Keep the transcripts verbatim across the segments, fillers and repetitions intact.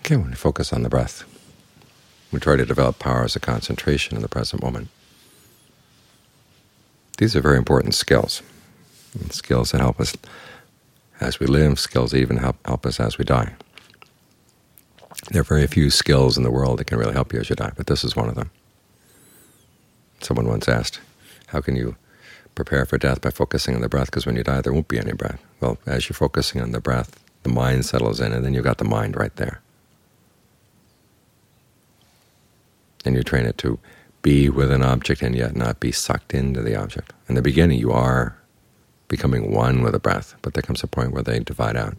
Okay, when we focus on the breath, we try to develop powers of concentration in the present moment. These are very important skills, skills that help us as we live, skills that even help, help us as we die. There are very few skills in the world that can really help you as you die, but this is one of them. Someone once asked, how can you prepare for death? By focusing on the breath, because when you die there won't be any breath. Well, as you're focusing on the breath, the mind settles in, and then you've got the mind right there. And you train it to be with an object and yet not be sucked into the object. In the beginning you are becoming one with the breath, but there comes a point where they divide out.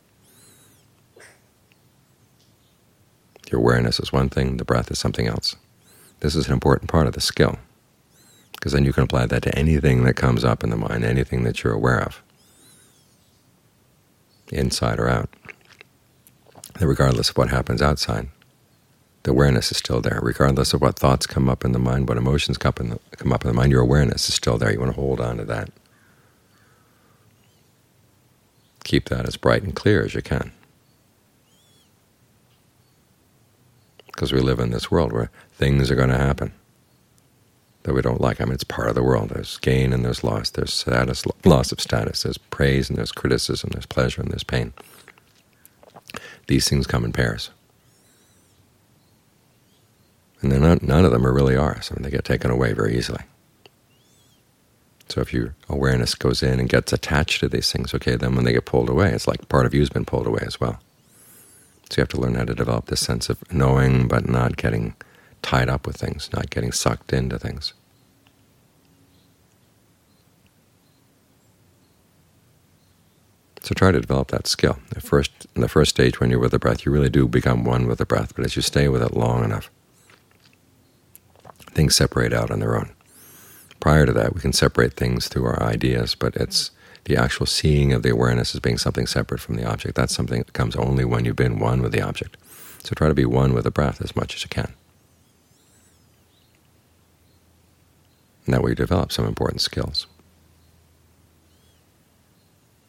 Your awareness is one thing, the breath is something else. This is an important part of the skill, because then you can apply that to anything that comes up in the mind, anything that you're aware of, inside or out. And regardless of what happens outside, the awareness is still there. Regardless of what thoughts come up in the mind, what emotions come up in the, come up in the mind, your awareness is still there. You want to hold on to that. Keep that as bright and clear as you can. Because we live in this world where things are going to happen that we don't like. I mean, it's part of the world. There's gain and there's loss. There's status, loss of status. There's praise and there's criticism. There's pleasure and there's pain. These things come in pairs. And they're not, none of them are really ours. I mean, they get taken away very easily. So if your awareness goes in and gets attached to these things, okay, then when they get pulled away, it's like part of you has been pulled away as well. So you have to learn how to develop this sense of knowing but not getting tied up with things, not getting sucked into things. So try to develop that skill. The first, in the first stage, when you're with the breath, you really do become one with the breath, but as you stay with it long enough, things separate out on their own. Prior to that, we can separate things through our ideas, but it's the actual seeing of the awareness as being something separate from the object. That's something that comes only when you've been one with the object. So try to be one with the breath as much as you can. And that way you develop some important skills.